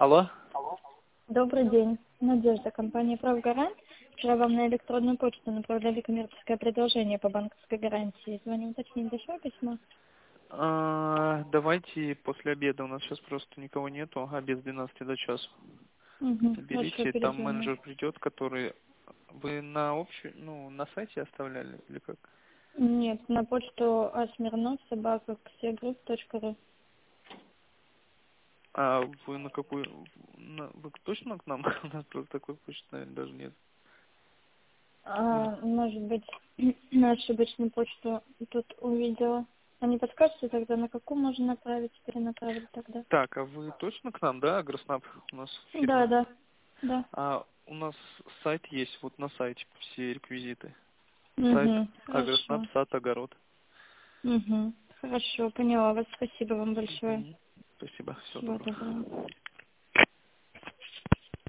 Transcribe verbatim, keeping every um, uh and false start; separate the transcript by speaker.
Speaker 1: Алло?
Speaker 2: Добрый день. Надежда, компания «Правгарант». Вчера вам на электронную почту направляли коммерческое предложение по банковской гарантии. Звоню уточнить, дошло письмо?
Speaker 1: А, давайте после обеда. У нас сейчас просто никого нету. Обед с двенадцати до часу.
Speaker 2: Угу. Хорошо,
Speaker 1: Берите, там
Speaker 2: перезвоню.
Speaker 1: менеджер придет, который... Вы на общую, ну, на сайте оставляли или как?
Speaker 2: Нет, на почту асмирнов собака ксегрупп точка ру.
Speaker 1: А вы на какую... на- Вы точно к нам? У нас просто такой почты, наверное, даже нет. Вы-
Speaker 2: А, может быть, на ошибочную почту тут увидела. А не подскажете тогда, на какую можно направить, перенаправить тогда?
Speaker 1: Так, а вы точно к нам, да, Агроснаб у нас
Speaker 2: Да,
Speaker 1: фирма?
Speaker 2: да, да.
Speaker 1: А у нас сайт есть, вот на сайте все реквизиты. Сайт
Speaker 2: Угу.
Speaker 1: Агроснаб,
Speaker 2: Хорошо.
Speaker 1: сад, огород.
Speaker 2: Угу. Хорошо, поняла вас. Спасибо вам большое.
Speaker 1: Мгм. Спасибо, всего
Speaker 2: Всего
Speaker 1: доброго.
Speaker 2: доброго.